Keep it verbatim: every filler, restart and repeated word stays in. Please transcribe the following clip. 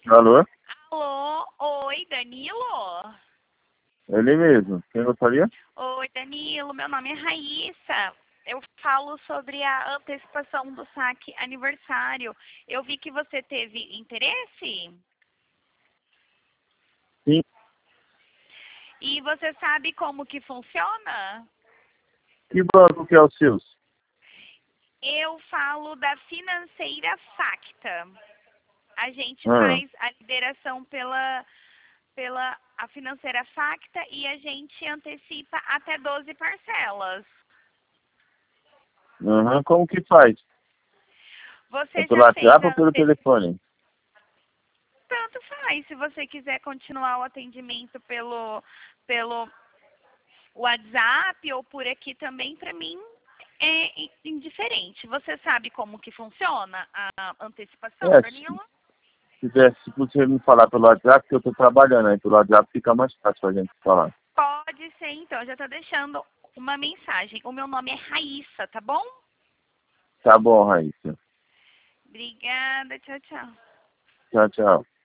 Alô? Alô, oi, Danilo? Ele mesmo. Quem gostaria? Oi, Danilo, meu nome é Raíssa. Eu falo sobre a antecipação do saque aniversário. Eu vi que você teve interesse. Sim. E você sabe como que funciona? Que banco que é o seu? Eu falo da financeira Facta. A gente Ah, faz a liberação pela, pela a financeira Facta e a gente antecipa até doze parcelas. uhum. Como que faz? É Você pelo já fez WhatsApp ou a pelo antecipação? telefone? Tanto faz. Se você quiser continuar o atendimento pelo, pelo WhatsApp ou por aqui também, para mim é indiferente. Você sabe como que funciona a antecipação, É, se Danilo? quiser, se você me falar pelo WhatsApp, que eu tô trabalhando aí, pelo WhatsApp fica mais fácil a gente falar. Pode ser, então. Já está deixando uma mensagem. O meu nome é Raíssa, tá bom? Tá bom, Raíssa. Obrigada. Tchau, tchau. Tchau, tchau.